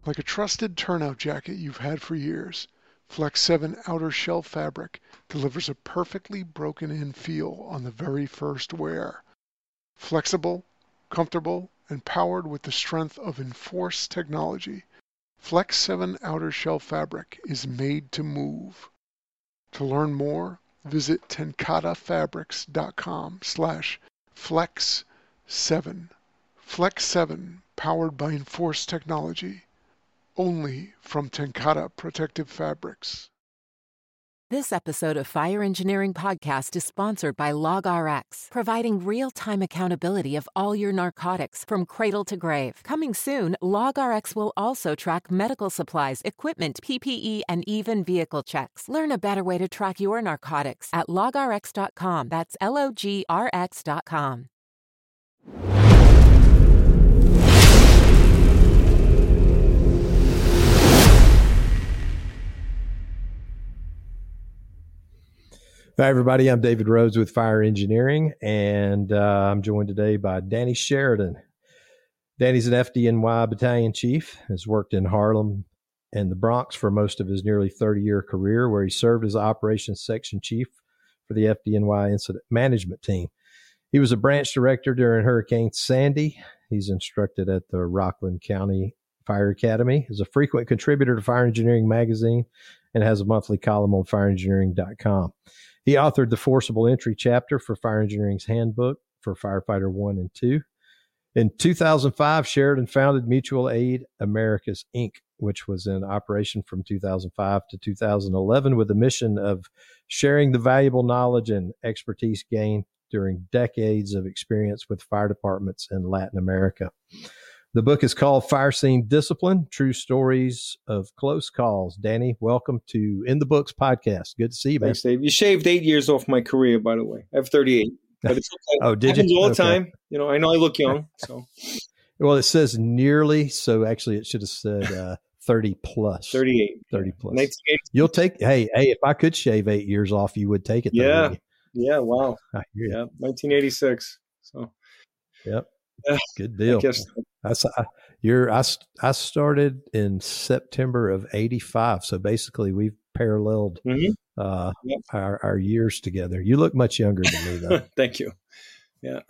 Like a trusted turnout jacket you've had for years, Flex 7 outer shell fabric delivers a perfectly broken-in feel on the very first wear. Flexible, comfortable, and powered with the strength of Enforce technology, Flex 7 outer shell fabric is made to move. To learn more, visit tenkatafabrics.com/flex7. Flex 7, powered by Enforce technology. Only from Tenkata Protective Fabrics. This episode of Fire Engineering Podcast is sponsored by LogRx, providing real-time accountability of all your narcotics from cradle to grave. Coming soon, LogRx will also track medical supplies, equipment, PPE, and even vehicle checks. Learn a better way to track your narcotics at logrx.com. That's LOGRX.com. Hi, everybody. I'm David Rhodes with Fire Engineering, and I'm joined today by Danny Sheridan. Danny's an FDNY battalion chief, has worked in Harlem and the Bronx for most of his nearly 30-year career, where he served as operations section chief for the FDNY incident management team. He was a branch director during Hurricane Sandy. He's instructed at the Rockland County Fire Academy, is a frequent contributor to Fire Engineering magazine, and has a monthly column on fireengineering.com. He authored the Forcible Entry chapter for Fire Engineering's Handbook for Firefighter 1 and 2. In 2005, Sheridan founded Mutual Aid Americas, Inc., which was in operation from 2005 to 2011 with the mission of sharing the valuable knowledge and expertise gained during decades of experience with fire departments in Latin America. The book is called Fire Scene Discipline, True Stories of Close Calls. Danny, welcome to In the Books podcast. Good to see you, man. Thanks, Dave. You shaved 8 years off my career, by the way. I have 38. But it's okay. Oh, did you? All the time. You know, I know I look young. So, well, it says nearly, so actually it should have said 30 plus. 38. 30 plus. 1980. You'll take, hey, if I could shave 8 years off, you would take it. Yeah. Yeah. Wow. Yeah. 1986. So, yep. Good deal. I started in September of 85. So basically we've paralleled our years together. You look much younger than me though. Thank you. Yeah.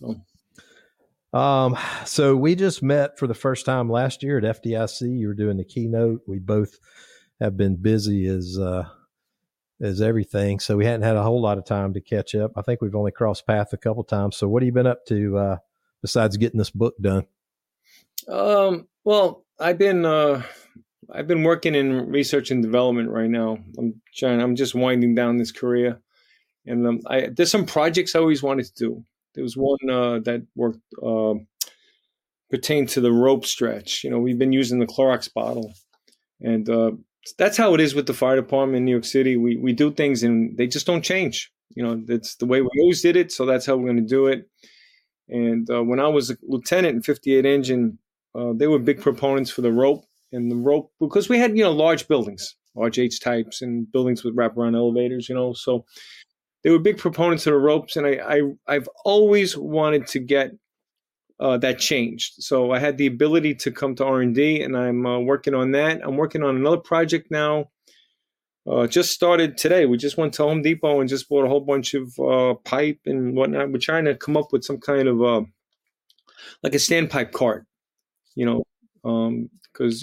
So we just met for the first time last year at FDIC. You were doing the keynote. We both have been busy as everything. So we hadn't had a whole lot of time to catch up. I think we've only crossed paths a couple times. So what have you been up to, besides getting this book done? Well, I've been working in research and development right now. I'm just winding down this career, and there's some projects I always wanted to do. There was one that worked pertained to the rope stretch. You know, we've been using the Clorox bottle, and that's how it is with the fire department in New York City. We do things and they just don't change. You know, that's the way we always did it, so that's how we're going to do it. And when I was a lieutenant in 58 Engine, they were big proponents for the rope. And the rope, because we had, large buildings, large H types and buildings with wraparound elevators, so they were big proponents of the ropes. And I've always wanted to get that changed. So I had the ability to come to R&D, and I'm working on that. I'm working on another project now. Just started today. We just went to Home Depot and just bought a whole bunch of pipe and whatnot. We're trying to come up with some kind of like a standpipe cart, because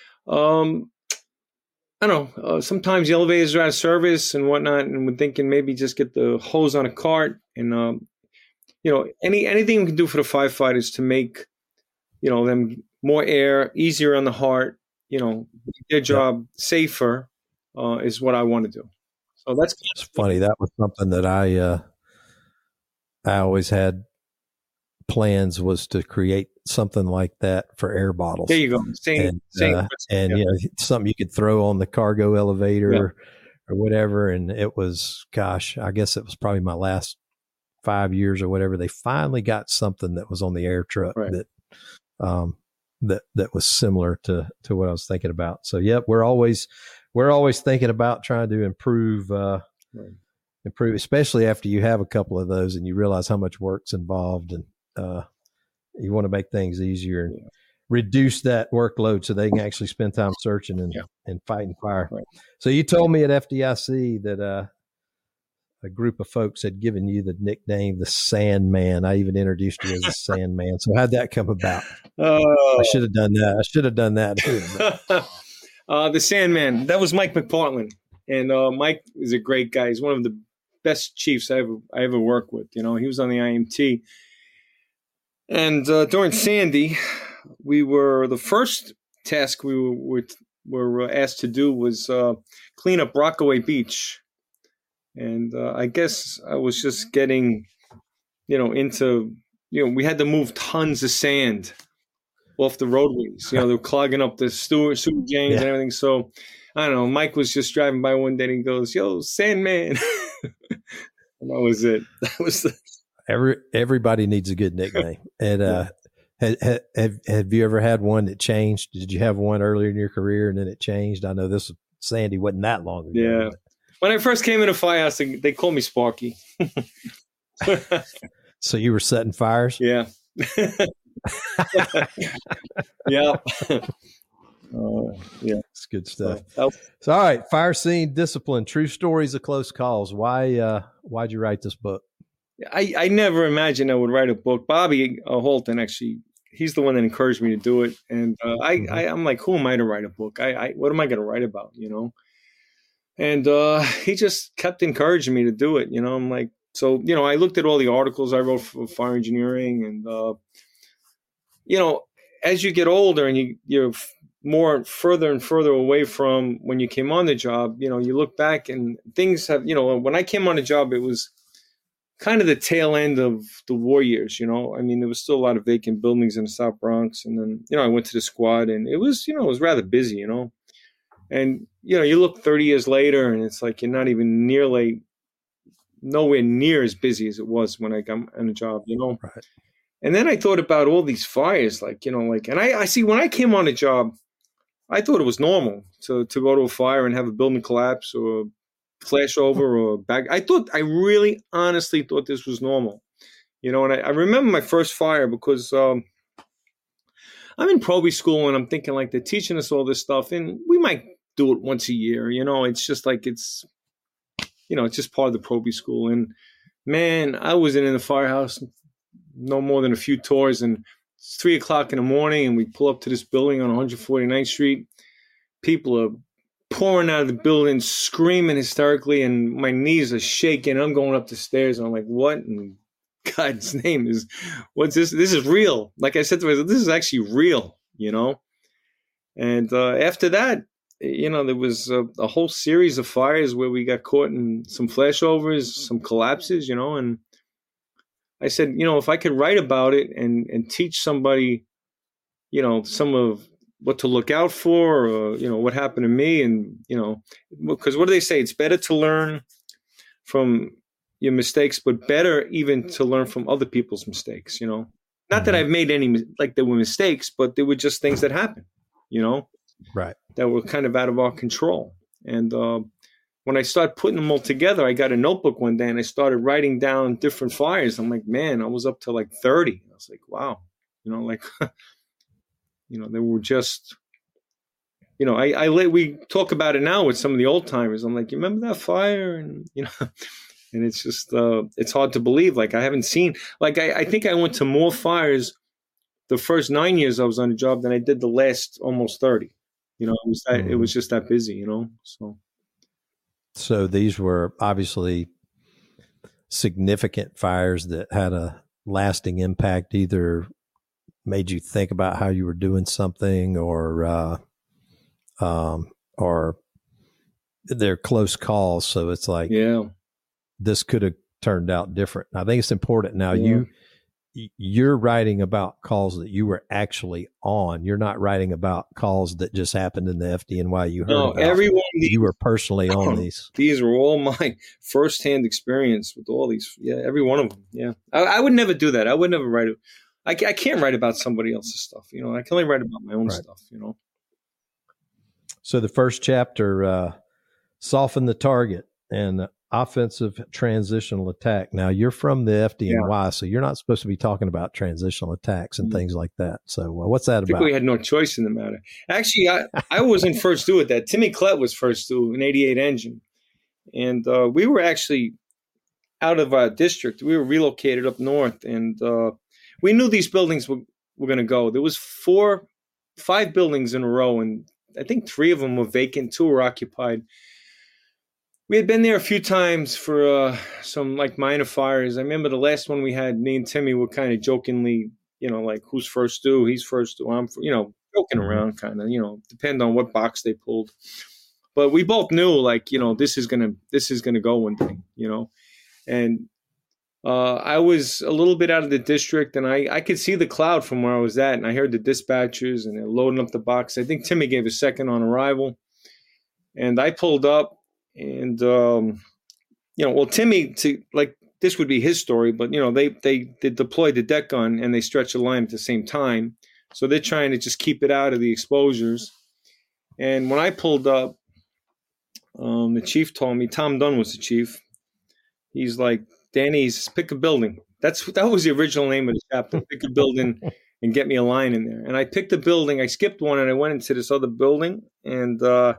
I don't know. Sometimes the elevators are out of service and whatnot, and we're thinking maybe just get the hose on a cart and anything we can do for the firefighters to make them more air, easier on the heart, their job safer. Is what I want to do. So that's it's funny. That was something that I always had plans, was to create something like that for air bottles. There you go. Same something you could throw on the cargo elevator or whatever. And it was, I guess it was probably my last 5 years or whatever. They finally got something that was on the air truck that was similar to what I was thinking about. So, we're always thinking about trying to improve, especially after you have a couple of those and you realize how much work's involved, and you want to make things easier. reduce that workload so they can actually spend time searching and fighting fire. Right. So you told me at FDIC that a group of folks had given you the nickname the Sandman. I even introduced you as the Sandman. So how'd that come about? I should have done that. The Sandman. That was Mike McPartland, and Mike is a great guy. He's one of the best chiefs I ever worked with. You know, he was on the IMT, and during Sandy, the first task we were asked to do was clean up Rockaway Beach. And I guess I was just getting, into, we had to move tons of sand off the roadways. They're clogging up the sewer drains and everything. So, I don't know, Mike was just driving by one day and he goes, "Yo, Sandman." And that was it. That was everybody needs a good nickname. And have you ever had one that changed? Did you have one earlier in your career and then it changed? I know Sandy wasn't that long ago. Yeah. When I first came into Firehouse, they called me Sparky. So you were setting fires? Yeah. Yeah. Yeah. It's good stuff. So, all right. Fire scene discipline, true stories of close calls. Why'd you write this book? I never imagined I would write a book. Bobby Holton, actually, he's the one that encouraged me to do it. And I'm like, who am I to write a book? What am I going to write about, And he just kept encouraging me to do it. I'm like, so, I looked at all the articles I wrote for fire engineering. And, as you get older and you're more further and further away from when you came on the job, you look back and things have, when I came on the job, it was kind of the tail end of the war years. There was still a lot of vacant buildings in the South Bronx. And then, I went to the squad and it was, it was rather busy, And, you look 30 years later and it's like you're not even nowhere near as busy as it was when I got on a job, Right. And then I thought about all these fires, and I see when I came on a job, I thought it was normal to go to a fire and have a building collapse or flash over or back. I really honestly thought this was normal, and I remember my first fire because I'm in probie school and I'm thinking like they're teaching us all this stuff and we might do it once a year, it's just like it's just part of the probie school. And man, I wasn't in the firehouse no more than a few tours, and it's 3:00 in the morning and we pull up to this building on 149th Street. People are pouring out of the building, screaming hysterically, and my knees are shaking. I'm going up the stairs and I'm like, what in God's name what's this? This is real. Like I said to myself, this is actually real, And after that, there was a whole series of fires where we got caught in some flashovers, some collapses, and I said, if I could write about it and teach somebody, some of what to look out for, or, what happened to me. And, because what do they say? It's better to learn from your mistakes, but better even to learn from other people's mistakes, Not that I've made any, like there were mistakes, but they were just things that happened, Right. that were kind of out of our control. And when I started putting them all together, I got a notebook one day and I started writing down different fires. I'm like, man, I was up to like 30. I was like, wow, they were just, we talk about it now with some of the old timers. I'm like, you remember that fire? And, and it's just, it's hard to believe. Like I haven't seen, like, I think I went to more fires the first 9 years I was on the job than I did the last almost 30. It was just that busy, So these were obviously significant fires that had a lasting impact, either made you think about how you were doing something or they're close calls. So it's like, this could have turned out different. I think it's important now. You're writing about calls that you were actually on. You're not writing about calls that just happened in the FDNY you heard about. You were personally on these. These were all my firsthand experience with all these. Yeah, every one of them. Yeah. I would never do that. I would never write it. I can't write about somebody else's stuff. I can only write about my own stuff, So the first chapter, Soften the Target. And offensive transitional attack. Now, you're from the FDNY, so you're not supposed to be talking about transitional attacks and things like that. So what's that I think about? we had no choice in the matter. Actually, I wasn't first due at that. Timmy Klett was first due, an 88 engine. And we were actually out of our district. We were relocated up north, and we knew these buildings were going to go. There was 5 buildings in a row, and I think 3 of them were vacant, 2 were occupied. We had been there a few times for some like minor fires. I remember the last one we had, me and Timmy were kind of jokingly, like, who's first due? He's first due. I'm, joking around kind of, depend on what box they pulled. But we both knew, like, this is gonna go one day, And I was a little bit out of the district, and I could see the cloud from where I was at, and I heard the dispatchers, and they're loading up the box. I think Timmy gave a second on arrival, and I pulled up, and Timmy, this would be his story, but they deployed the deck gun and they stretched the line at the same time, so they're trying to just keep it out of the exposures. And when I pulled up, the chief told me, Tom Dunn was the chief. He's like, Danny, pick a building. That was the original name of the chapter. Pick a building and get me a line in there. And I picked a building. I skipped one and I went into this other building. And I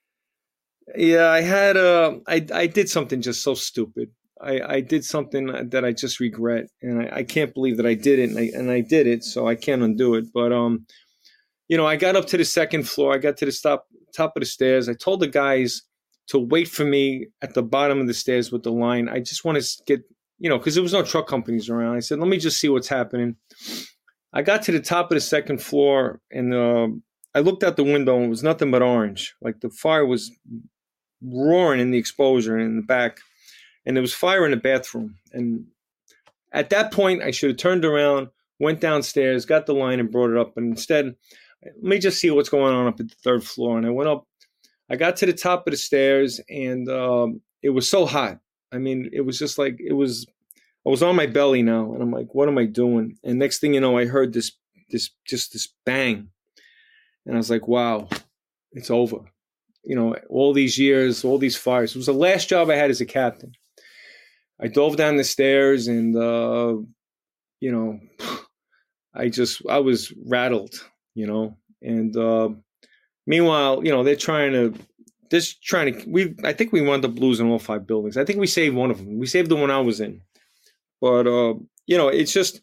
did something just so stupid. I did something that I just regret, and I can't believe that I did it. And I did it, so I can't undo it. But I got up to the second floor. I got to the top of the stairs. I told the guys to wait for me at the bottom of the stairs with the line. I just want to get, because there was no truck companies around. I said, let me just see what's happening. I got to the top of the second floor, and I looked out the window, and it was nothing but orange. Like, the fire was roaring in the exposure in the back, and there was fire in the bathroom. And at that point, I should have turned around, went downstairs, got the line, and brought it up. And instead, let me just see what's going on up at the third floor. And I went up. I got to the top of the stairs, and it was so hot. I mean, it was just like I was on my belly now, and I'm like, what am I doing? And next thing you know, I heard this bang, and I was like, wow, it's over. All these years, all these fires. It was the last job I had as a captain. I dove down the stairs, and I was rattled, and. Meanwhile, they're I think we wound up losing all 5 buildings. I think we saved one of them. We saved the one I was in. But, it's just,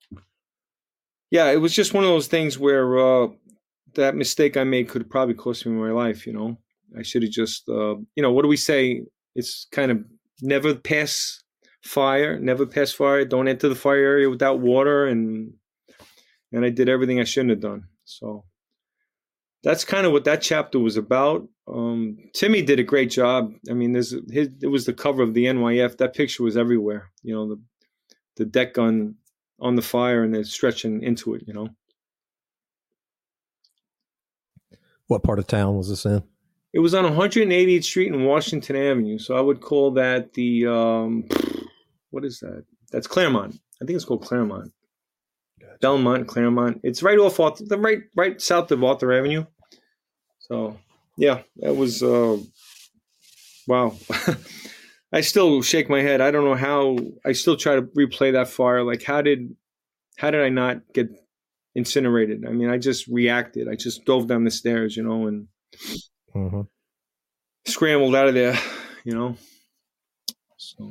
it was just one of those things where that mistake I made could probably cost me my life, I should have just, what do we say? It's kind of never pass fire. Don't enter the fire area without water. And I did everything I shouldn't have done. So. That's kind of what that chapter was about. Timmy did a great job. I mean, it was the cover of the NYF. That picture was everywhere. The deck gun on the fire and they're stretching into it. What part of town was this in? It was on 180th Street and Washington Avenue. So I would call that the what is that? That's Claremont. I think it's called Claremont. Gotcha. Belmont, Claremont. It's right off right south of Arthur Avenue. So yeah, that was wow. I still shake my head. I don't know how. I still try to replay that fire. Like, how did I not get incinerated? I mean, I just reacted. I just dove down the stairs, and scrambled out of there, So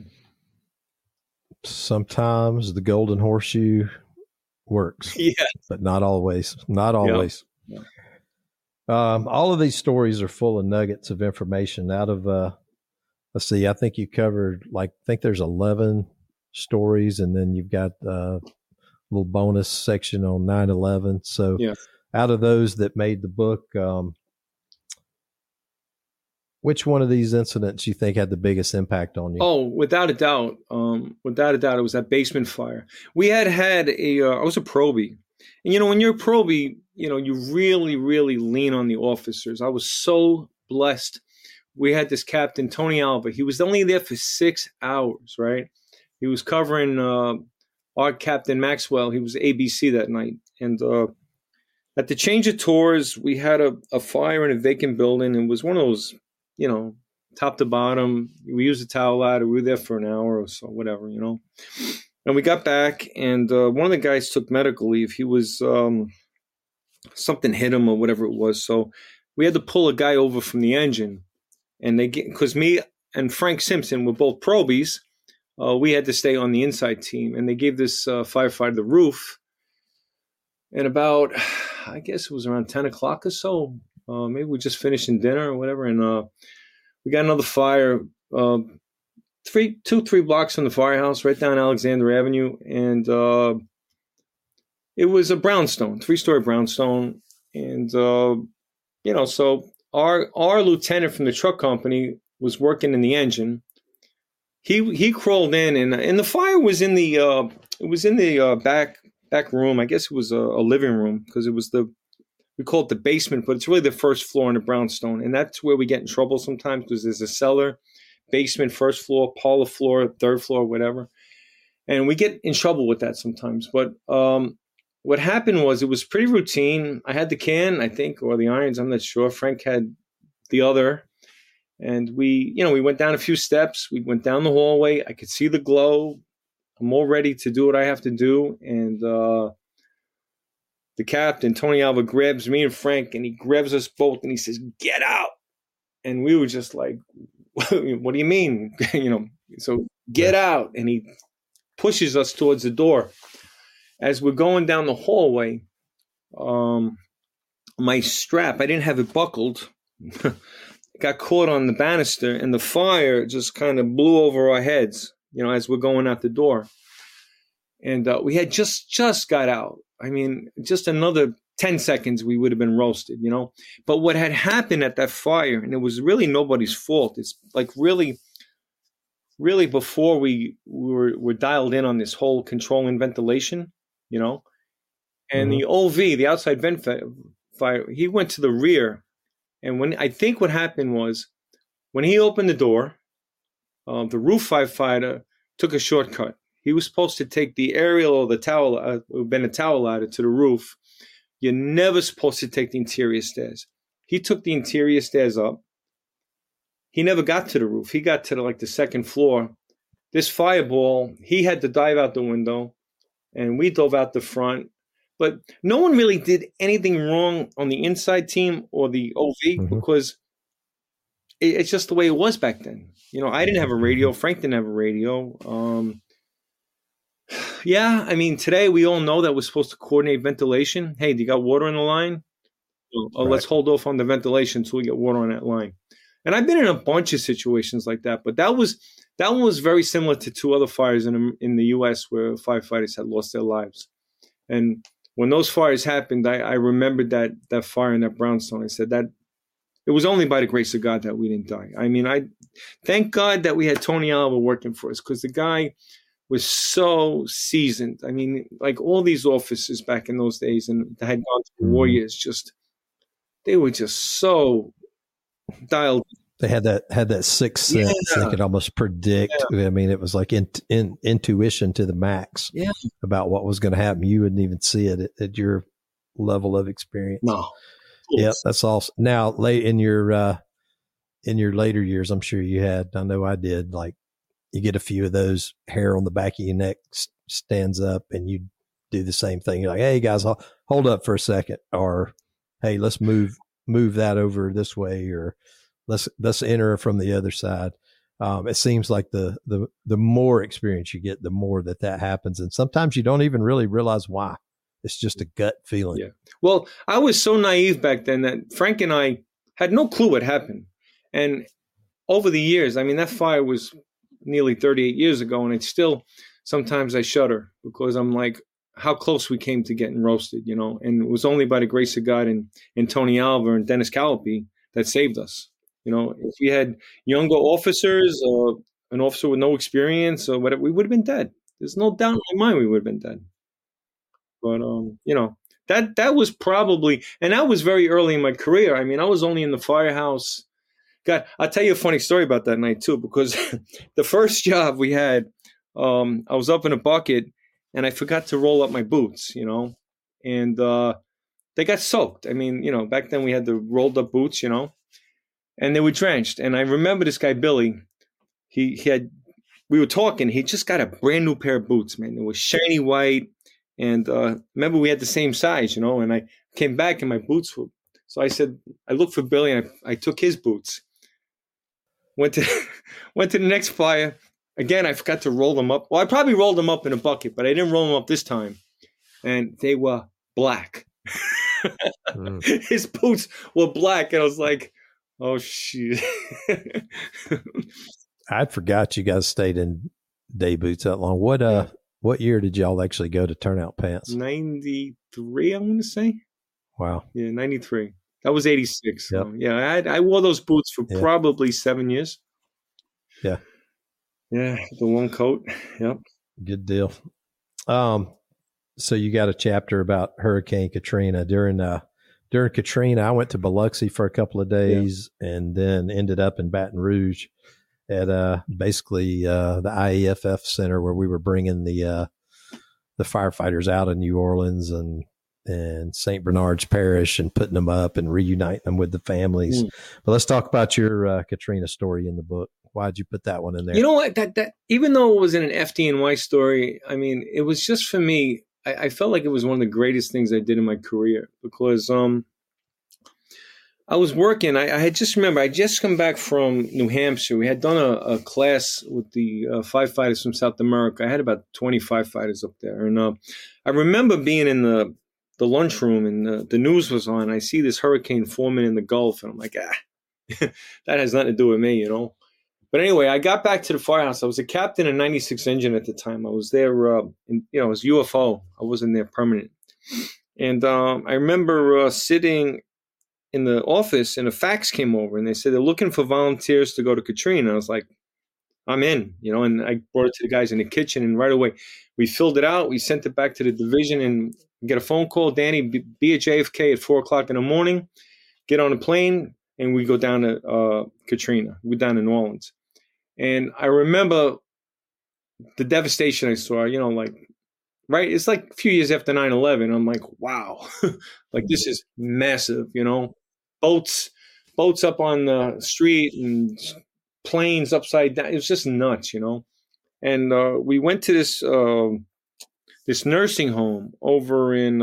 sometimes the golden horseshoe works, but not always. Yeah. All of these stories are full of nuggets of information out of let's see, I think you covered there's 11 stories, and then you've got a little bonus section on 9/11. So out of those that made the book, which one of these incidents you think had the biggest impact on you? Oh, without a doubt. It was that basement fire. We had I was a probie. And, when you're a probie, you really, really lean on the officers. I was so blessed. We had this captain, Tony Alva. He was only there for 6 hours, right? He was covering our Captain Maxwell. He was ABC that night. And at the change of tours, we had a fire in a vacant building. It was one of those, top to bottom. We used a towel ladder. We were there for an hour or so, whatever, you know. And we got back, and one of the guys took medical leave. He was something hit him or whatever it was. So we had to pull a guy over from the engine, and because me and Frank Simpson were both probies. We had to stay on the inside team, and they gave this firefighter the roof. And about, I guess it was around 10 o'clock or so, maybe we just finishing dinner or whatever, and we got another fire 3 blocks from the firehouse right down Alexander Avenue, and it was a brownstone, 3-story brownstone, and you know, so our lieutenant from the truck company was working in the engine. He crawled in, and the fire was in the back room. I guess it was a living room, because it was we call it the basement, but it's really the first floor in the brownstone, and that's where we get in trouble sometimes, because there's a cellar, basement, first floor, parlor floor, third floor, whatever, and we get in trouble with that sometimes. But what happened was, it was pretty routine. I had the can, I think, or the irons, I'm not sure. Frank had the other. And we went down a few steps. We went down the hallway. I could see the glow. I'm all ready to do what I have to do. And the captain, Tony Alva, grabs me and Frank, and he grabs us both, and he says, "Get out." And we were just like, "What do you mean?" So get out. And he pushes us towards the door. As we're going down the hallway, my strap, I didn't have it buckled. Got caught on the banister, and the fire just kind of blew over our heads, as we're going out the door. And we had just got out. I mean, just another 10 seconds, we would have been roasted, But what had happened at that fire, and it was really nobody's fault. It's like really before we were dialed in on this whole control and ventilation, and the OV, the outside vent fire, he went to the rear. And what happened was, when he opened the door, the roof firefighter took a shortcut. He was supposed to take the aerial or the towel, it would have been a towel ladder to the roof. You're never supposed to take the interior stairs. He took the interior stairs up. He never got to the roof. He got to the second floor. This fireball, he had to dive out the window, and we dove out the front. But no one really did anything wrong on the inside team or the OV, because it's just the way it was back then. I didn't have a radio. Frank didn't have a radio. Yeah, I mean, today we all know that we're supposed to coordinate ventilation. Hey, do you got water on the line? Right. Let's hold off on the ventilation until we get water on that line. And I've been in a bunch of situations like that, but that was very similar to 2 other fires in the U.S. where firefighters had lost their lives. And when those fires happened, I remembered that fire in that brownstone. I said that it was only by the grace of God that we didn't die. I mean, I thank God that we had Tony Alva working for us, because the guy was so seasoned. I mean, like all these officers back in those days and that had gone through war years, they were just so dialed. They had that sixth sense. They could almost predict. Yeah. I mean, it was like intuition to the max about what was going to happen. You wouldn't even see it at your level of experience. No. Yep, that's awesome. Now, late in your later years, I'm sure you had. I know I did. Like, you get a few of those, hair on the back of your neck stands up, and you do the same thing. You're like, "Hey guys, hold up for a second," or "Hey, let's move that over this way," or Let's enter from the other side. It seems like the more experience you get, the more that happens. And sometimes you don't even really realize why. It's just a gut feeling. Yeah. Well, I was so naive back then that Frank and I had no clue what happened. And over the years, I mean, that fire was nearly 38 years ago, and it's still, sometimes I shudder, because I'm like, how close we came to getting roasted, And it was only by the grace of God and Tony Alva and Dennis Callipy that saved us. If we had younger officers or an officer with no experience or whatever, we would have been dead. There's no doubt in my mind we would have been dead. But, that was probably, and that was very early in my career. I mean, I was only in the firehouse. God, I'll tell you a funny story about that night too, because the first job we had, I was up in a bucket and I forgot to roll up my boots, and they got soaked. I mean, back then we had the rolled up boots, and they were drenched. And I remember this guy, Billy, we were talking, he just got a brand new pair of boots, man. They were shiny white. And remember, we had the same size, and I came back and my boots were, so I said, I looked for Billy and I took his boots. Went to the next flyer. Again, I forgot to roll them up. Well, I probably rolled them up in a bucket, but I didn't roll them up this time. And they were black. His boots were black. And I was like, oh, shit. I forgot you guys stayed in day boots that long. What year did y'all actually go to Turnout Pants? 93, I want to say. Wow. Yeah, 93. That was 86. Yep. So, yeah, I wore those boots for probably 7 years. Yeah. Yeah, the one coat. Yep. Good deal. So you got a chapter about Hurricane Katrina. During Katrina, I went to Biloxi for a couple of days and then ended up in Baton Rouge at basically the IAFF Center, where we were bringing the firefighters out of New Orleans and St. Bernard's Parish and putting them up and reuniting them with the families. But let's talk about your Katrina story in the book. Why'd you put that one in there? You know what? That even though it was in an FDNY story, I mean, it was just, for me, I felt like it was one of the greatest things I did in my career, because I was working. I had just come back from New Hampshire. We had done a class with the firefighters from South America. I had about 20 firefighters up there. And I remember being in the lunchroom, and the news was on. I see this hurricane forming in the Gulf, and I'm like, that has nothing to do with me, But anyway, I got back to the firehouse. I was a captain in 96 engine at the time. I was there, it was UFO. I wasn't there permanent. And I remember sitting in the office, and a fax came over, and they said they're looking for volunteers to go to Katrina. I was like, I'm in, and I brought it to the guys in the kitchen, and right away we filled it out. We sent it back to the division, and get a phone call. Danny, be at JFK at 4:00 in the morning, get on a plane, and we go down to Katrina. We're down in New Orleans. And I remember the devastation I saw, right? It's like a few years after 9/11. I'm like, wow, like this is massive, boats up on the street and planes upside down. It was just nuts, And we went to this nursing home over in,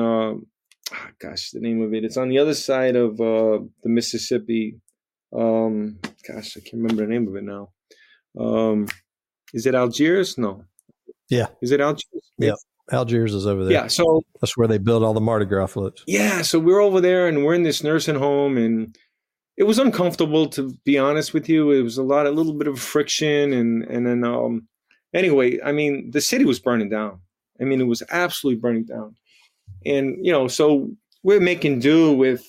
the name of it. It's on the other side of the Mississippi. I can't remember the name of it now. Is it Algiers? No. Yeah. Is it Algiers? Yeah. Algiers is over there. Yeah. So that's where they build all the Mardi Gras floats. Yeah. So we're over there, and we're in this nursing home, and it was uncomfortable, to be honest with you. It was a little bit of friction. And then, anyway, I mean, the city was burning down. I mean, it was absolutely burning down. And, so we're making do with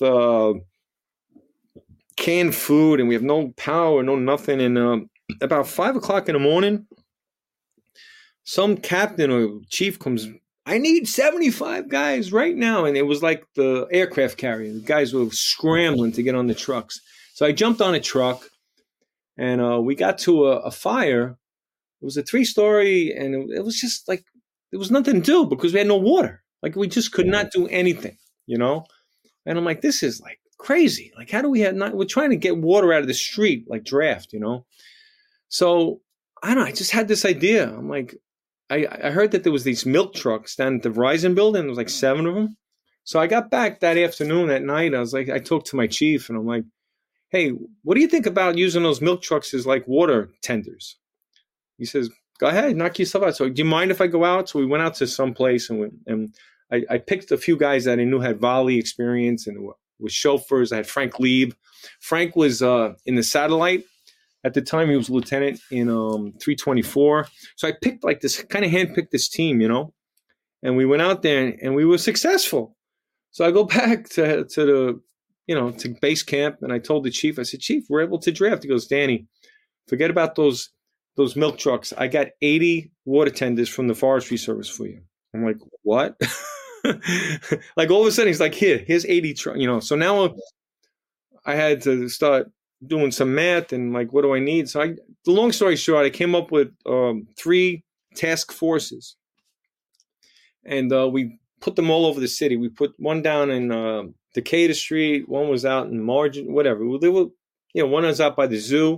canned food, and we have no power, no nothing. And about 5:00 in the morning, some captain or chief comes, I need 75 guys right now. And it was like the aircraft carrier. The guys were scrambling to get on the trucks. So I jumped on a truck, and we got to a fire. It was a 3-story, and it was just like, there was nothing to do because we had no water. Like, we just could not do anything, And I'm like, this is like crazy. Like, how do we we're trying to get water out of the street, like draft, So I don't know. I just had this idea. I'm like, I heard that there was these milk trucks down at the Verizon building. There was like 7 of them. So I got back that afternoon, that night. I talked to my chief, and I'm like, hey, what do you think about using those milk trucks as like water tenders? He says, go ahead, knock yourself out. So do you mind if I go out? So we went out to some place, and I picked a few guys that I knew had volley experience and were chauffeurs. I had Frank Lieb. Frank was in the satellite. At the time, he was a lieutenant in 324. So I picked like this, kind of handpicked this team, and we went out there, and we were successful. So I go back to the, to base camp, and I told the chief, I said, Chief, we're able to draft. He goes, Danny, forget about those milk trucks. I got 80 water tenders from the Forestry Service for you. I'm like, what? Like, all of a sudden, he's like, here's 80 trucks, So now I had to start doing some math and like, what do I need? So the long story short, I came up with 3 task forces, and we put them all over the city. We put one down in Decatur Street. One was out in Margin, whatever. They were one was out by the zoo,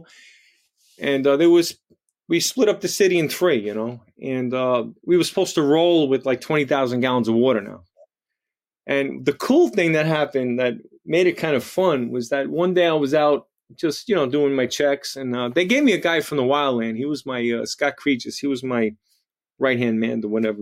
and we split up the city in 3, and we were supposed to roll with like 20,000 gallons of water now. And the cool thing that happened that made it kind of fun was that one day I was out just, doing my checks, and they gave me a guy from the wildland. He was my, Scott Creages. He was my right-hand man or whatever,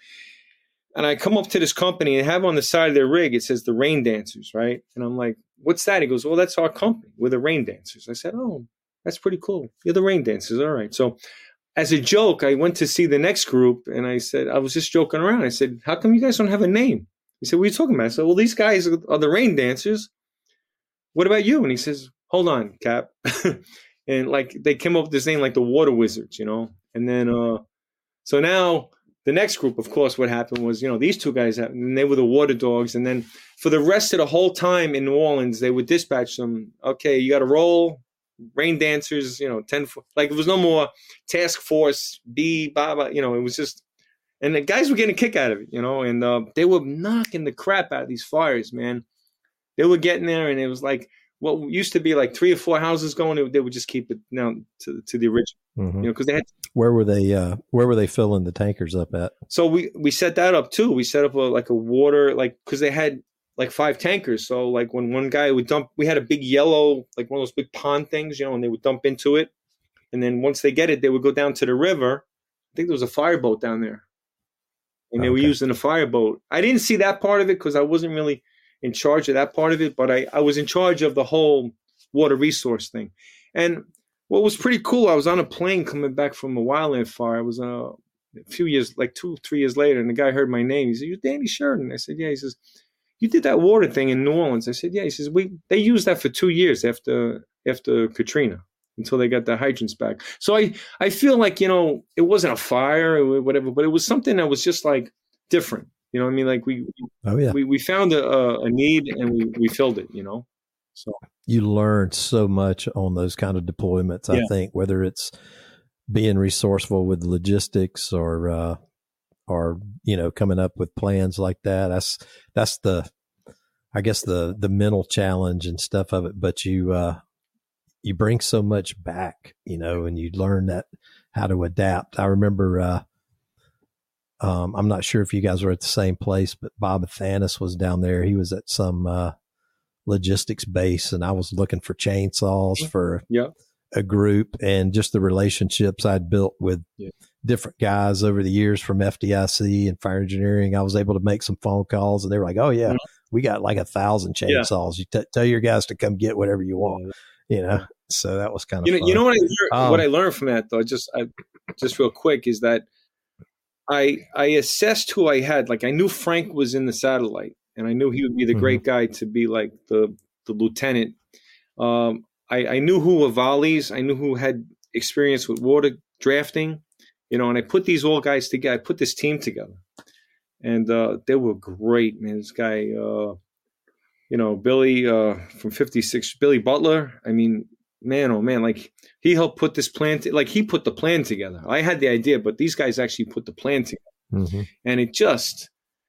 And I come up to this company and have on the side of their rig, it says the Rain Dancers, right? And I'm like, what's that? He goes, well, that's our company. We're the Rain Dancers. I said, oh, that's pretty cool. You're the Rain Dancers. All right. So as a joke, I went to see the next group, and I said, I was just joking around. I said, how come you guys don't have a name? He said, what are you talking about? I said, well, these guys are the Rain Dancers. What about you? And he says, hold on, Cap. And like they came up with this name like the Water Wizards, And then so now the next group, of course, what happened was, these 2 guys, and they were the Water Dogs. And then for the rest of the whole time in New Orleans, they would dispatch them. Okay, you got to roll, Rain Dancers, 10, like it was no more Task Force B, blah, blah, it was just, and the guys were getting a kick out of it, and they were knocking the crap out of these fires, man. They were getting there, and it was like what used to be like 3 or 4 houses going. They would just keep it down to the original, because they had. Where were they filling the tankers up at? So we set that up too. We set up a water, because they had like 5 tankers. So like when one guy would dump, we had a big yellow, like one of those big pond things, and they would dump into it. And then once they get it, they would go down to the river. I think there was a fireboat down there. And they were using a fireboat. I didn't see that part of it because I wasn't really in charge of that part of it, but I was in charge of the whole water resource thing. And what was pretty cool, I was on a plane coming back from a wildland fire. It was a few years, like 2 or 3 years later, and the guy heard my name. He said, you're Danny Sheridan. I said, yeah. He says, you did that water thing in New Orleans. I said, yeah. He says, they used that for 2 years after Katrina, until they got the hydrants back. So I feel like, it wasn't a fire or whatever, but it was something that was just like different. You know what I mean? Like we found a need and we filled it, So you learn so much on those kind of deployments, I think, whether it's being resourceful with logistics or coming up with plans like that. That's I guess the mental challenge and stuff of it, but you bring so much back, and you learn that how to adapt. I remember, I'm not sure if you guys were at the same place, but Bob Athanas was down there. He was at some logistics base, and I was looking for chainsaws for a group, and just the relationships I'd built with different guys over the years from FDIC and fire engineering. I was able to make some phone calls, and they were like, oh yeah, we got like 1,000 chainsaws. You tell your guys to come get whatever you want, So that was kind of fun. You know what I learned from that though, just real quick, is that I assessed who I had. Like I knew Frank was in the satellite, and I knew he would be the great guy to be like the lieutenant. I knew who were volleys. I knew who had experience with water drafting, and I put these all guys together. I put this team together, and they were great, man. This guy, Billy from 56, Billy Butler. I mean, man, oh man, like he helped put this plan. He put the plan together. I had the idea, but these guys actually put the plan together, and it just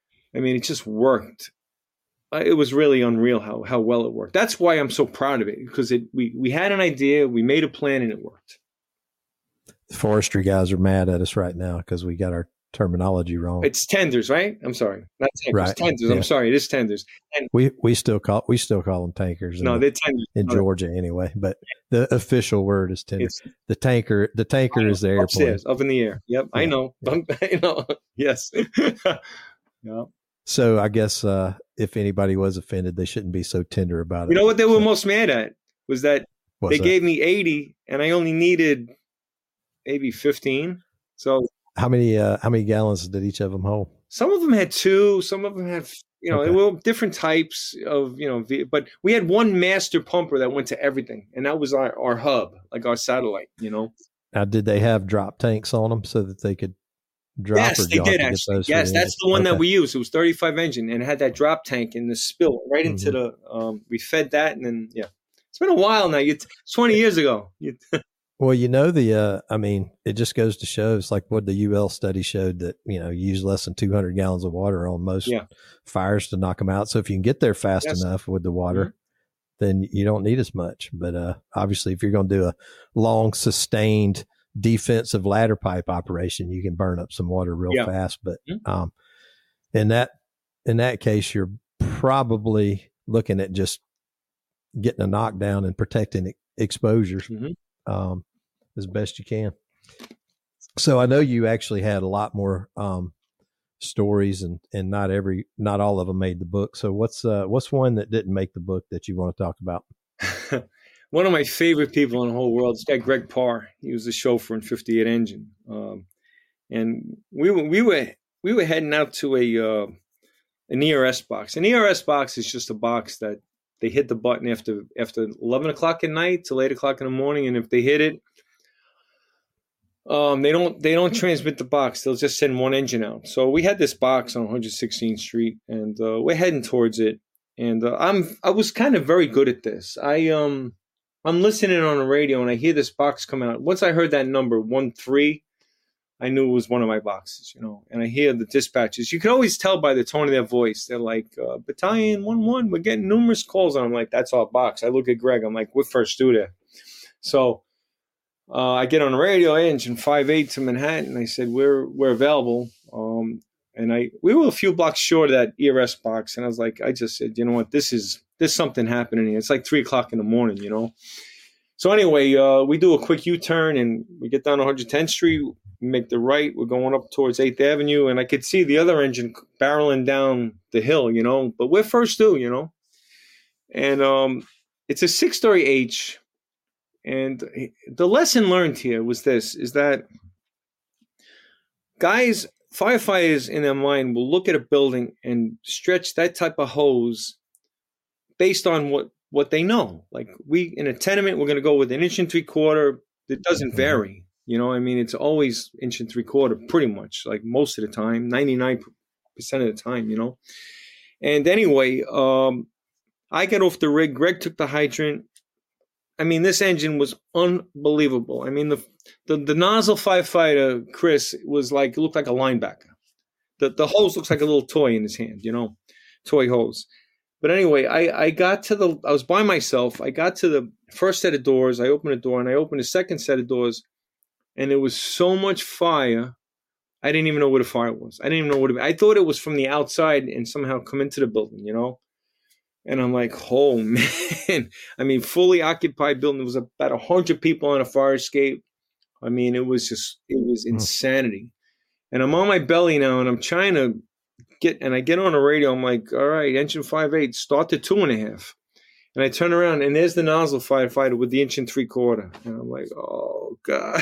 worked. It was really unreal how well it worked. That's why I'm so proud of it, because we had an idea, we made a plan, and it worked. The forestry guys are mad at us right now because we got our terminology wrong. It's tenders, right? I'm sorry, not tankers. Right. Tenders. Yeah. I'm sorry, it is tenders. And we still call them tankers. No, they're tenders in Georgia anyway. But the official word is tenders. The tanker is the airplane upstairs, up in the air. Yep, yeah. I know. I know. Yes. Yeah. So I guess if anybody was offended, they shouldn't be so tender about it. You know what they were most mad at was that gave me 80 and I only needed maybe 15. So how many gallons did each of them hold? Some of them had 2, some of them had, they were different types of, but we had one master pumper that went to everything. And that was our hub, like our satellite, Now, did they have drop tanks on them so that they could drop? Yes, they did actually. Yes, that's the one that we used. It was 35 engine and it had that drop tank and the spill right into the. We fed that, and then it's been a while now. It's 20 years ago. Well, it just goes to show. It's like what the UL study showed that you use less than 200 gallons of water on most fires to knock them out. So if you can get there fast enough with the water, then you don't need as much. But obviously, if you're going to do a long, sustained defensive ladder pipe operation, you can burn up some water real fast. But in that case, you're probably looking at just getting a knockdown and protecting exposures as best you can. So I know you actually had a lot more stories, and not all of them made the book. So what's one that didn't make the book that you want to talk about? One of my favorite people in the whole world is this guy Greg Parr. He was the chauffeur in 58 Engine, and we were heading out to an ERS box. An ERS box is just a box that they hit the button after 11 o'clock at night till 8 o'clock in the morning, and if they hit it, they don't transmit the box. They'll just send one engine out. So we had this box on 116th Street, and we're heading towards it. And I was kind of very good at this. I'm listening on the radio, and I hear this box come out. Once I heard that number 13, I knew it was one of my boxes, And I hear the dispatchers. You can always tell by the tone of their voice. They're like, Battalion 1-1, we're getting numerous calls. And I'm like, that's our box. I look at Greg. I'm like, we're first due there. So I get on the radio, Engine 58 to Manhattan. I said, we're available. And we were a few blocks short of that ERS box. And I just said, you know what, there's something happening here. It's like 3 o'clock in the morning, So anyway, we do a quick U-turn and we get down to 110th Street, we make the right. We're going up towards 8th Avenue. And I could see the other engine barreling down the hill, but we're first due, And it's a 6-story H. And the lesson learned here is that guys, firefighters in their mind will look at a building and stretch that type of hose based on what they know. Like in a tenement, we're going to go with 1 3/4 inch. It doesn't vary. It's always 1 3/4 inch, pretty much, like most of the time, 99% of the time, And anyway, I got off the rig. Greg took the hydrant. This engine was unbelievable. The nozzle firefighter, Chris, was it looked like a linebacker. The hose looks like a little toy in his hand, toy hose. But anyway, I was by myself. I got to the first set of doors. I opened a door, and I opened the second set of doors, and there was so much fire. I didn't even know where the fire was. I didn't even know I thought it was from the outside and somehow come into the building, And I'm like, oh, man. Fully occupied building. There was about 100 people on a fire escape. It was insanity. And I'm on my belly now, and I'm trying to I get on the radio. I'm like, all right, Engine 58, start to 2.5. And I turn around, and there's the nozzle firefighter with the 1 3/4 inch. And I'm like, oh, God.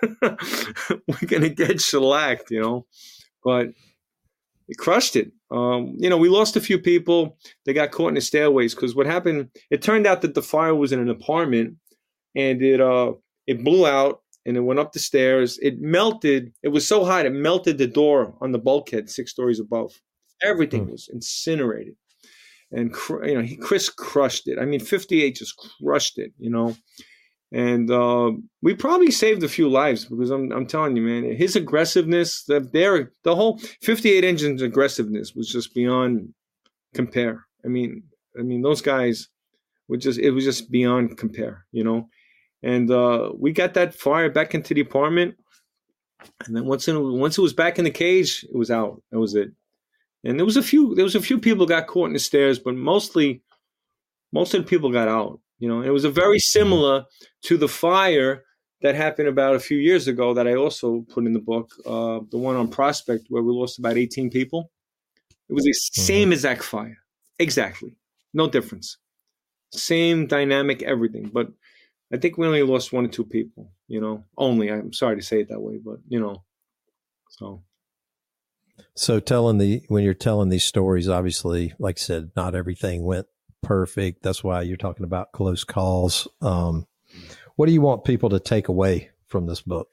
We're going to get shellacked, But it crushed it. We lost a few people. They got caught in the stairways because what happened, it turned out that the fire was in an apartment, and it blew out, and it went up the stairs. It melted. It was so hot, it melted the door on the bulkhead 6 stories above. Everything was incinerated. And, Chris crushed it. 58 just crushed it, And we probably saved a few lives because I'm telling you, man, his aggressiveness, the whole 58 Engine's aggressiveness was just beyond compare. Those guys it was just beyond compare, And we got that fire back into the apartment, and then once it was back in the cage, it was out. That was it. And there was a few people got caught in the stairs, but most of the people got out. It was a very similar to the fire that happened about a few years ago that I also put in the book, the one on Prospect where we lost about 18 people. It was the same exact fire. Exactly. No difference. Same dynamic, everything. But I think we only lost 1 or 2 people, only. I'm sorry to say it that way, but, so. So when you're telling these stories, obviously, like I said, not everything went perfect. That's why you're talking about close calls. What do you want people to take away from this book?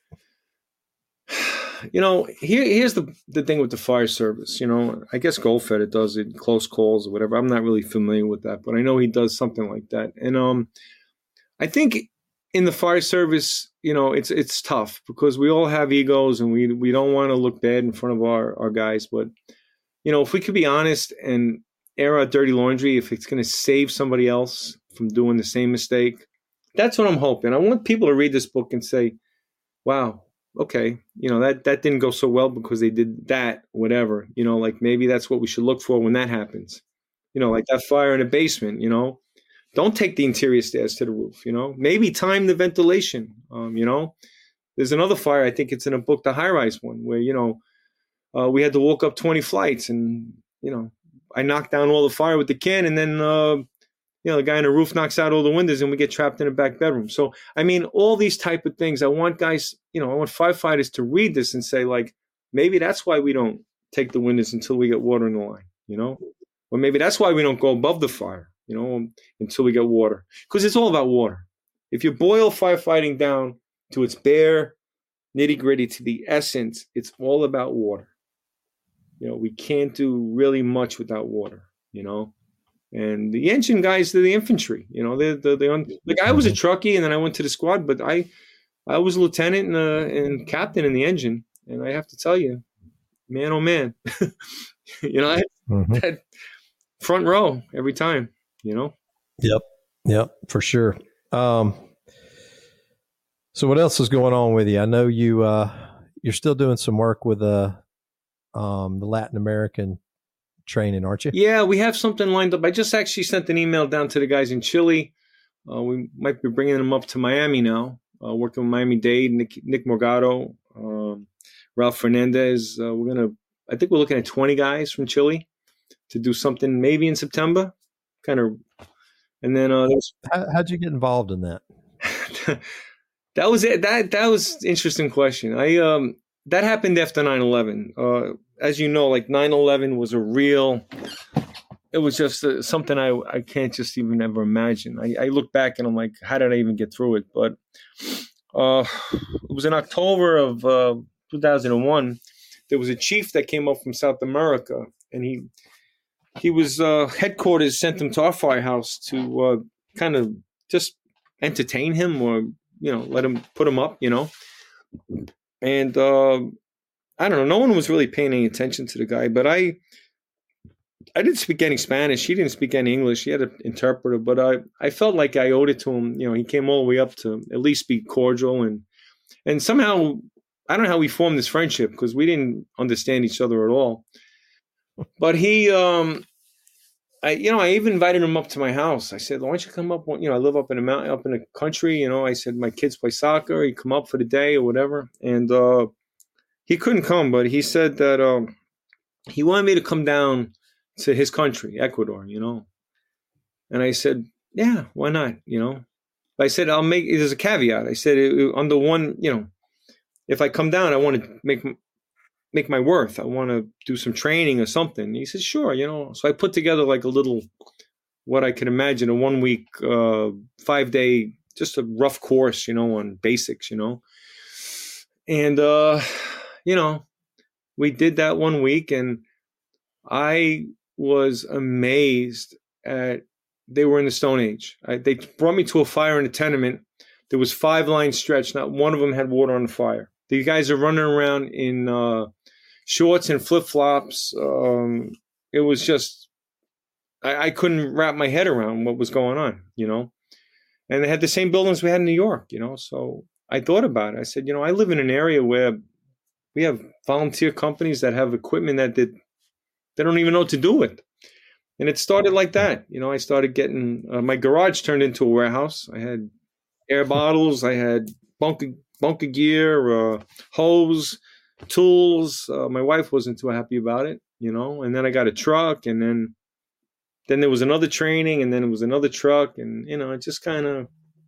Here's the thing with the fire service. I guess Goldfeder does it, close calls or whatever. I'm not really familiar with that, but I know he does something like that. And I think in the fire service, it's tough because we all have egos and we don't want to look bad in front of our guys. But, if we could be honest and air our dirty laundry, if it's going to save somebody else, from doing the same mistake. That's what I'm hoping. I want people to read this book and say, wow, okay, that didn't go so well because they did that, whatever, like maybe that's what we should look for when that happens. Like that fire in the basement, don't take the interior stairs to the roof, maybe time the ventilation. There's another fire, I think it's in a book, the high-rise one, where, we had to walk up 20 flights and, I knocked down all the fire with the can, and then, the guy on the roof knocks out all the windows and we get trapped in a back bedroom. So, I mean, all these type of things, I want guys, I want firefighters to read this and say, like, maybe that's why we don't take the windows until we get water in the line, or maybe that's why we don't go above the fire, until we get water, because it's all about water. If you boil firefighting down to its bare nitty gritty, to the essence, it's all about water. We can't do really much without water, and the engine guys, they're the infantry, like I was a truckie and then I went to the squad, but I was a lieutenant and captain in the engine. And I have to tell you, man, oh man, I had front row every time, Yep, for sure. So what else is going on with you? I know you're still doing some work with the Latin American training, aren't you? Yeah, we have something lined up. I just actually sent an email down to the guys in Chile. We might be bringing them up to Miami now, working with Miami-Dade, Nick Morgado, Ralph Fernandez. I think we're looking at 20 guys from Chile to do something maybe in September, kind of. And then how'd you get involved in that? That was it. That was an interesting question. That happened after 9/11. As you know, like 9/11 was it was just something I can't just even ever imagine. I look back and I'm like, how did I even get through it? But it was in October of 2001. There was a chief that came up from South America, and he was headquarters sent him to our firehouse to kind of just entertain him, or let him put him up, and I don't know. No one was really paying any attention to the guy, but I didn't speak any Spanish. He didn't speak any English. He had an interpreter, but I felt like I owed it to him. He came all the way up to at least be cordial, and somehow I don't know how we formed this friendship, because we didn't understand each other at all. But he, I even invited him up to my house. I said, why don't you come up? I live up in the mountain, up in the country. I said, my kids play soccer. You come up for the day or whatever. And he couldn't come, but he said that he wanted me to come down to his country, Ecuador, And I said, yeah, why not? But I said, there's a caveat. I said, under one, if I come down, I want to make my worth. I want to do some training or something. And he said, sure, So I put together like a little, what I could imagine, a 1 week, 5-day, just a rough course, on basics, And, we did that 1 week, and I was amazed at, they were in the Stone Age. They brought me to a fire in a tenement. There was 5 lines stretched. Not one of them had water on the fire. The guys are running around in shorts and flip-flops. It was just, I couldn't wrap my head around what was going on, And they had the same buildings we had in New York, So I thought about it. I said, I live in an area where we have volunteer companies that have equipment that they don't even know what to do with. And it started like that. I started getting, my garage turned into a warehouse. I had air bottles. I had bunker gear, hose, tools. My wife wasn't too happy about it, and then I got a truck, and then there was another training, and then it was another truck, and, it just kind of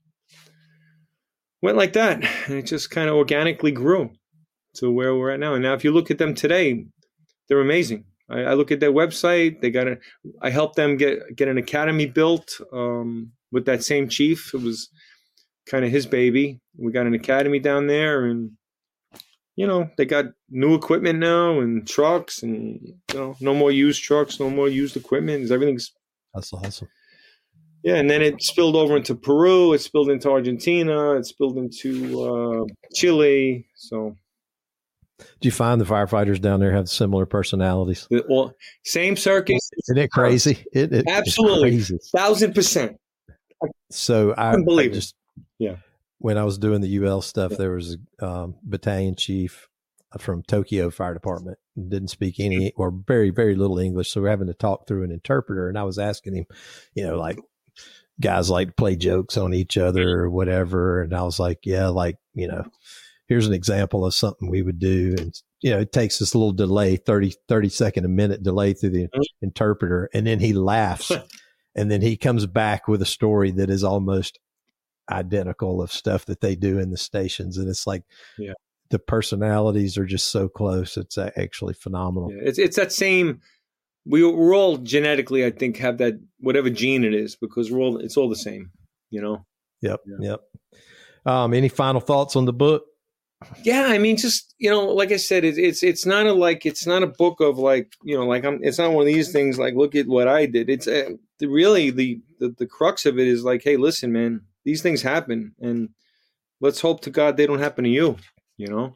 went like that. And it just kind of organically grew to where we're at now. And now if you look at them today, they're amazing. I look at their website. I helped them get an academy built with that same chief. It was kind of his baby. We got an academy down there, and they got new equipment now, and trucks, and no more used trucks, no more used equipment. That's awesome. Yeah, and then it spilled over into Peru. It spilled into Argentina. It spilled into Chile. So, do you find the firefighters down there have similar personalities? Well, same circus. Isn't it crazy? Absolutely, crazy. 1,000%. So I believe just, yeah. When I was doing the UL stuff, Yeah. there was a battalion chief from Tokyo Fire Department, didn't speak any or very, very little English. So we're having to talk through an interpreter. And I was asking him, like guys like to play jokes on each other or whatever. And I was like, yeah, like, here's an example of something we would do. And, it takes this little delay, 30 second, a minute delay through the interpreter. And then he laughs and then he comes back with a story that is almost identical of stuff that they do in the stations. And it's like, the personalities are just so close. It's actually phenomenal. Yeah, it's that same, we're all genetically, I think, have that, whatever gene it is, because it's all the same, Yep. Yeah. Yep. Any final thoughts on the book? Yeah. I mean, just, like I said, it's not a book of it's not one of these things like, look at what I did. It's really the crux of it is like, hey, listen, man, these things happen and let's hope to God they don't happen to you, Yep.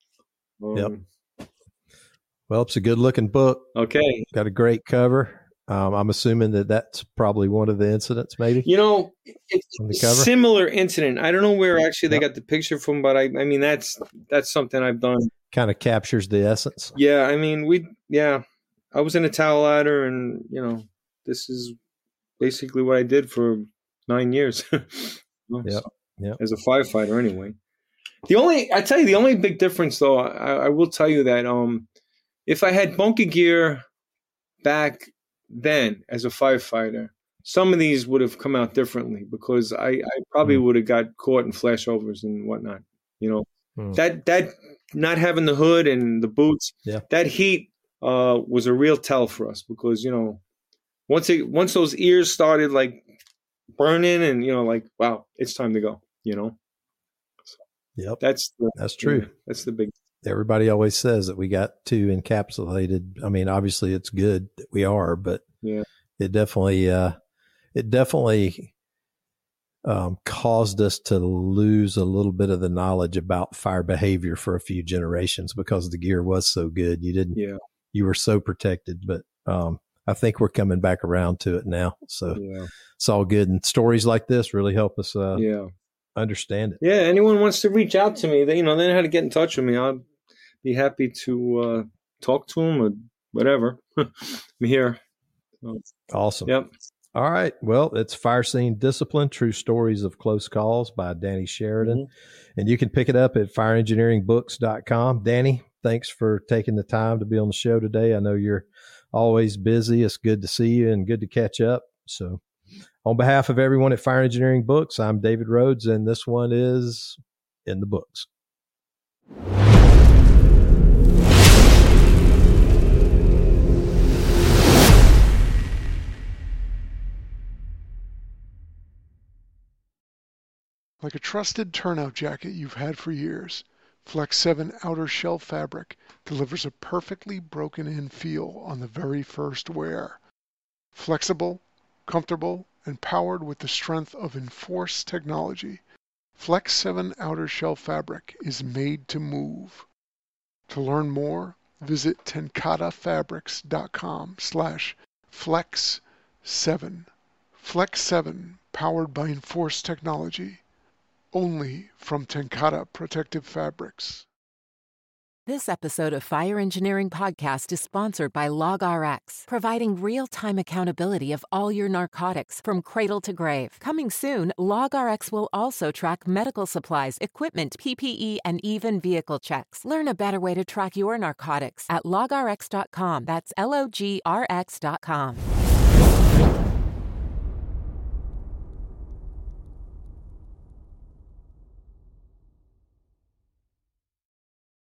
Well, it's a good looking book. Okay. Got a great cover. I'm assuming that's probably one of the incidents, maybe. It's on the a cover? similar incident. I don't know where actually they got the picture from, but I mean, that's something I've done. Kind of captures the essence. Yeah. I mean, I was in a towel ladder and, this is basically what I did for 9 years. Yep. As a firefighter anyway. The only big difference though, I will tell you that, if I had bunker gear back then as a firefighter, some of these would have come out differently because I probably would have got caught in flashovers and whatnot. That not having the hood and the boots, that heat was a real tell for us because once those ears started like burning and like, wow, it's time to go. Yep, that's true. That's the big. Everybody always says that we got too encapsulated. I mean, obviously it's good that we are, but it definitely caused us to lose a little bit of the knowledge about fire behavior for a few generations because the gear was so good. You were so protected, but I think we're coming back around to it now. So it's all good. And stories like this really help us understand it. Yeah. Anyone wants to reach out to me, they know how to get in touch with me. I'll be happy to talk to them or whatever. I'm here. Awesome. Yep. All right. Well, it's Fire Scene Discipline, True Stories of Close Calls by Danny Sheridan. And you can pick it up at fireengineeringbooks.com. Danny, thanks for taking the time to be on the show today. I know you're always busy. It's good to see you and good to catch up. So on behalf of everyone at Fire Engineering Books, I'm David Rhodes, and this one is In the Books. Like a trusted turnout jacket you've had for years, Flex 7 outer shell fabric delivers a perfectly broken-in feel on the very first wear. Flexible, comfortable, and powered with the strength of Enforce technology, Flex 7 outer shell fabric is made to move. To learn more, visit tenkatafabrics.com/flex7. Flex 7, powered by Enforce technology. Only from Tenkata Protective Fabrics. This episode of Fire Engineering Podcast is sponsored by LogRx, providing real-time accountability of all your narcotics from cradle to grave. Coming soon, LogRx will also track medical supplies, equipment, PPE, and even vehicle checks. Learn a better way to track your narcotics at logrx.com. That's LOGRX.com.